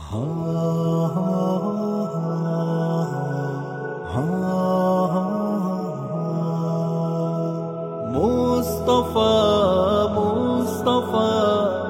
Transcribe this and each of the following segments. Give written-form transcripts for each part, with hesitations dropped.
مصطفیٰ مصطفیٰ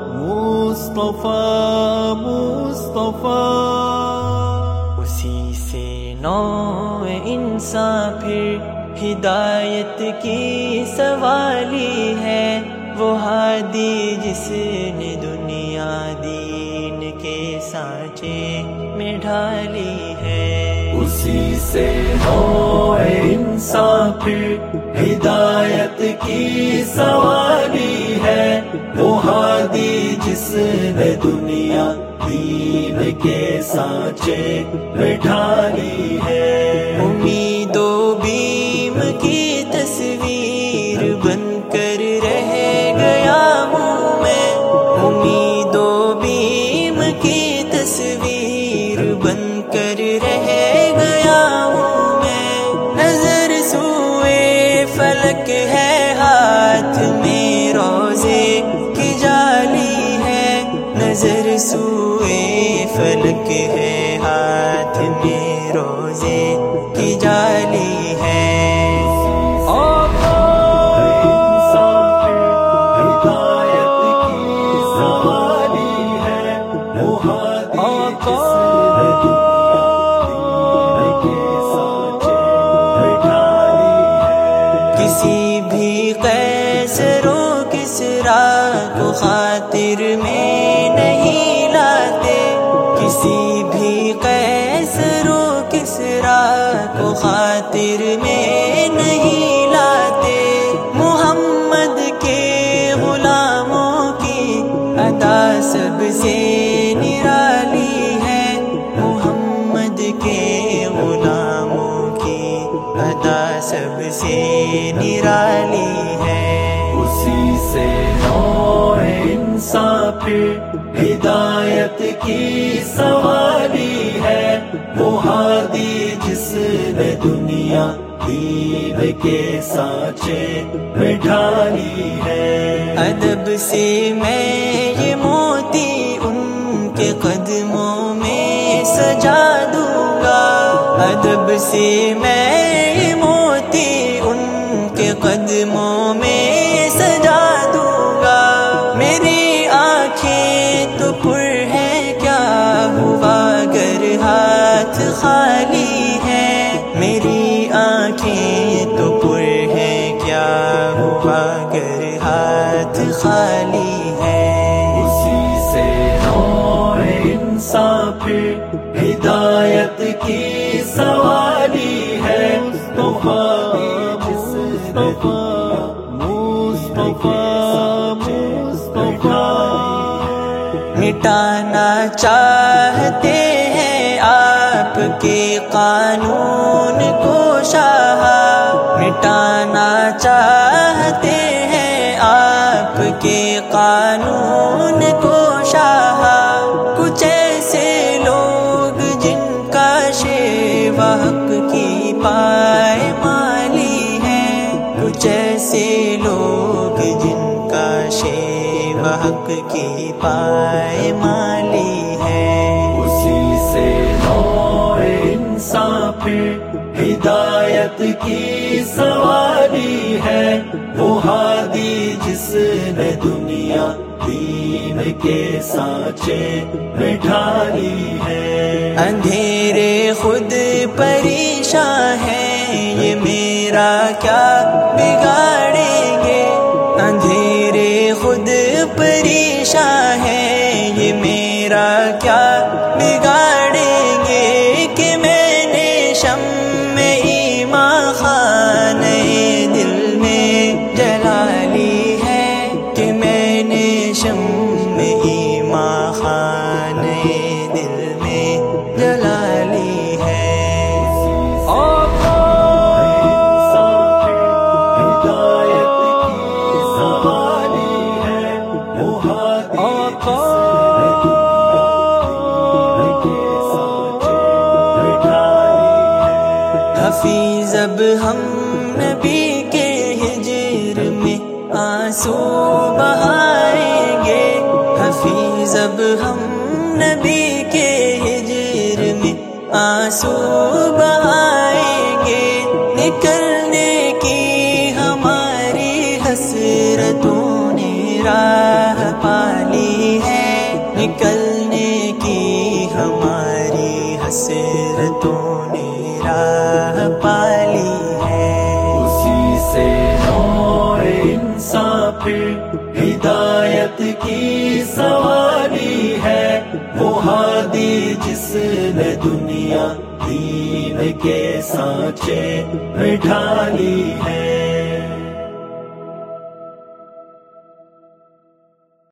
مصطفیٰ مصطفیٰ، اسی سے نوع انسان پھر ہدایت کی سوالی ہے، وہ ہادی جس نے دنیا دین کے سانچے میں ڈھالی ہے۔ اسی سے نوع انسان پھر ہدایت کی سوالی ہے، وہ ہادی جس نے دنیا دین کے سانچے میں ڈھالی ہے۔ امید و بیم کی تصویر بن کر رہ گیا ہوں میں، امید و بیم کی تصویر بن کر رہ گیا ہوں میں، نظر سوئے فلک ہے ہاتھ میں روزے کی جالی ہے، نظر سوئے فلک ہے ہاتھ میں روزے کی جالی ہے۔ کسی بھی قیصر و کسریٰ کو خاطر میں نہیں لاتے، کسی بھی قیصر و کسریٰ کو خاطر میں نہیں لاتے، محمد کے غلاموں کی عطا سب سے نرالی ہے، محمد کے غلاموں کی عطا سب سے نرالی ہے۔ اسی سے نوع انسان پھر ہدایت کی سوالی ہے، وہ ہادی جس نے دنیا دین کے سانچے میں ڈھالی ہے۔ ادب سے میں یہ موتی ان کے قدموں میں سجا دوں گا، ادب سے میں یہ موتی ان کے قدموں میں سجا دوں گا، میری آنکھیں تو پر ہے کیا ہوا گر ہاتھ خالی ہے، میری آنکھیں تو پر ہے کیا ہوا گر ہاتھ خالی ہے۔ اسی سے نوع انسان پھر ہدایت کی سوالی ہے، مصطفیٰ مصطفیٰ مصطفیٰ مصطفیٰ، مٹانا چاہتے ہیں آپ کے قانون کو شاہ، مٹانا چاہتے ہیں آپ کے قانون کو شاہ، کچھ ایسے لوگ جن کا شیوہ حق کی پائمالی ہے، کچھ ایسے لوگ جن کا شیوہ حق کی پائمالی ہے۔ اسی سے نوع انسان پھر ہدایت کی سوالی ہے، وہ ہادی جس نے دنیا دین کے سانچے میں ڈھالی ہے۔ اندھیرے خود پریشان ہیں یہ میرا کیا بگاڑیں گے، اندھیرے خود پریشان ہیں یہ میرا کیا بگاڑیں گے، کہ میں نے شمع ایمان خانے دل میں جلا لی ہے، کہ میں نے شمع ایمان خانے دل میں جلا لی ہے۔ حفیظ اب ہم نبی کے ہجر میں آنسو بہائیں گے، حفیظ اب ہم نبی کے ہجر میں آنسو بہائیں گے، نکلنے کی ہماری حسرتوں نے راہ پالی ہے، نکلنے کی ہماری حسرتوں نے راہ پالی ہے۔ اسی سے نوع انسان پھر ہدایت کی سواری ہے، وہ ہادی جس نے دنیا دین کے سانچے میں ڈھالی ہے۔